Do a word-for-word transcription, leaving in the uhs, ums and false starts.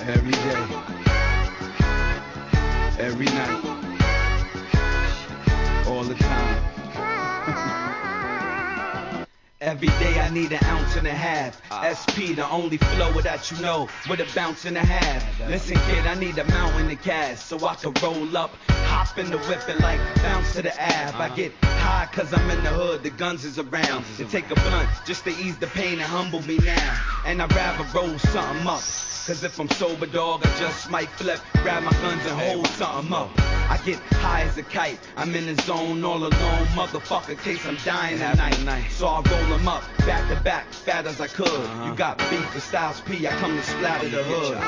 Every day, every night, all the time. Every day I need an ounce and a half. S P, the only flow that you know, with a bounce and a half. Listen kid, I need a mountain of cash so I can roll up, hop in the whip and like bounce to the ab. I get high cause I'm in the hood, the guns is around. They take a blunt just to ease the pain and humble me now. And I'd rather roll something up, cause if I'm sober dog I just might flip, grab my guns and hold something up. I get high as a kite, I'm in the zone all alone, motherfucker, case I'm dying tonight. So I roll them up, back to back, fat as I could. You got beef with Styles P, I come to splatter the hood.